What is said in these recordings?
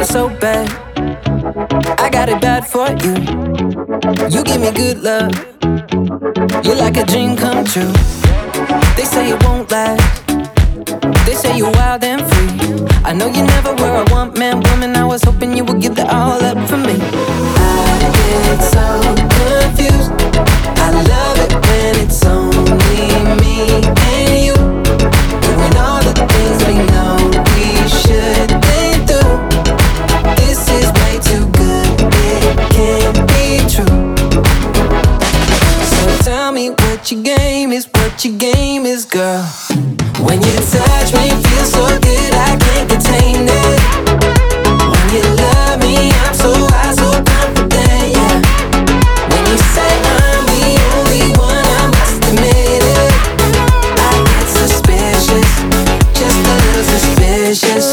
it so bad. I got it bad for you. You give me good love. You're like a dream come true. They say it won't last. They say you're wild and free. I know you never were a one-man woman. I was hoping you would give that all up for me. I get so confused. I love it when it's only me and you, doing all the things we know we shouldn't do. This is way too good, it can't be true. So tell me what your game is, girl. When you touch me, feel so good, I can't contain it. When you love me, I'm so high, so confident, yeah. When you say I'm the only one, I must admit it. I get suspicious, just a little suspicious.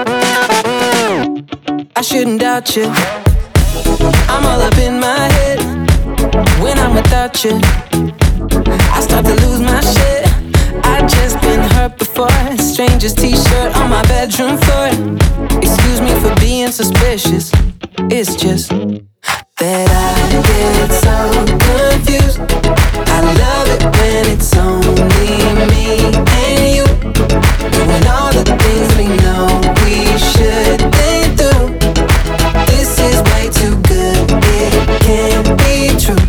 I shouldn't doubt you. I'm all up in my head. When I'm without you, I start to lose my shit. I just been hurt before. Stranger's t-shirt on my bedroom floor. Excuse me for being suspicious. It's just that I get so confused. I love it when it's only me and you, doing all the things we know we shouldn't do. This is way too good, it can't be true.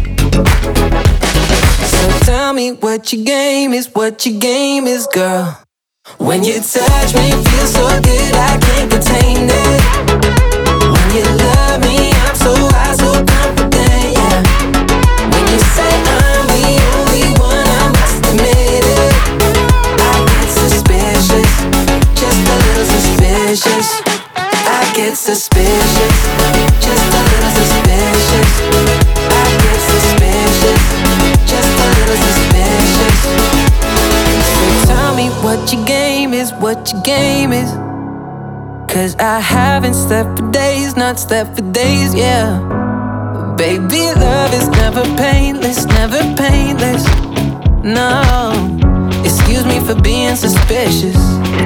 So tell me what your game is, girl. When you touch me, feel so good, I can't contain it. When you love me, I'm so high, so confident, yeah. When you say I'm the only one, I must admit it. I get suspicious, just a little suspicious. I get suspicious, just a little suspicious. I get suspicious, just a little suspicious. So tell me what your game is. 'Cause I haven't slept for days, not slept for days, yeah. Baby, love is never painless, never painless. No, excuse me for being suspicious.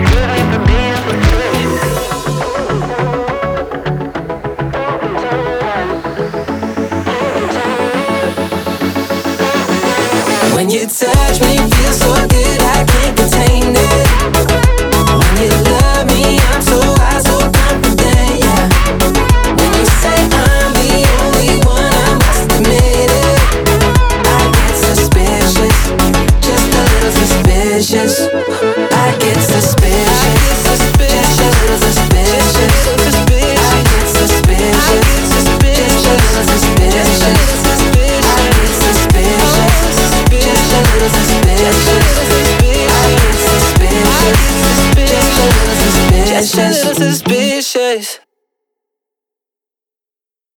When you touch me, feel so good, I can't contain it. When you love me, I'm so high, so confident, yeah. When you say I'm the only one, I must admit it. I get suspicious, just a little suspicious. I get suspicious, just a little suspicious. I get suspicious, just a little suspicious. I get suspicious, just a little suspicious. I get suspicious, just a little suspicious.